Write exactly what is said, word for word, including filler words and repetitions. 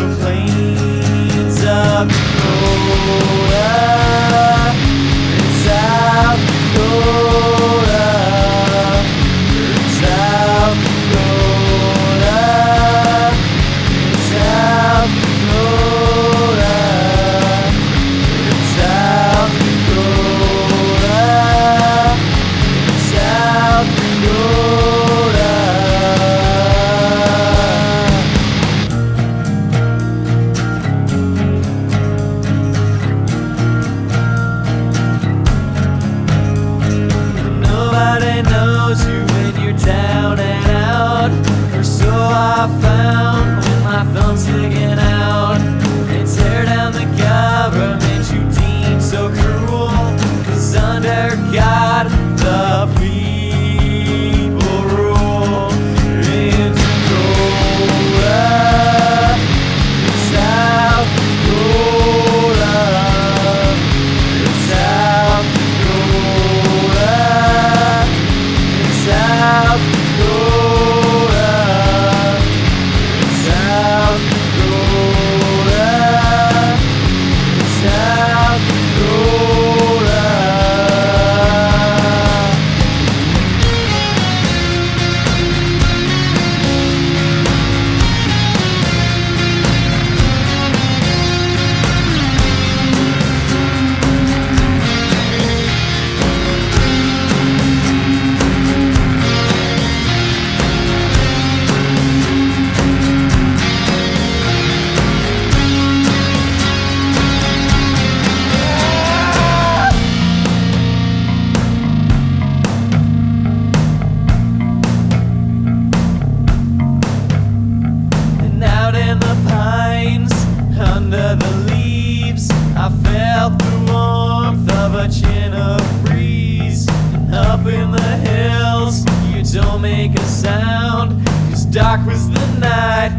the plains of Dakota, in South Dakota, in South Dakota, in South Dakota, in South Dakota, in South Dakota. Nobody knows you when you're down and out, or so I found when my thumb's sticking out. They tear down the government you deem so cruel, 'cause under God the people rule. In Dakota, in South Dakota, in South Dakota, in South Dakota, in South Dakota, in South Dakota. And out in the pines, under the leaves, I felt the warmth of a Chinook breeze. And up in the hills, you don't make a sound, 'cause dark was the night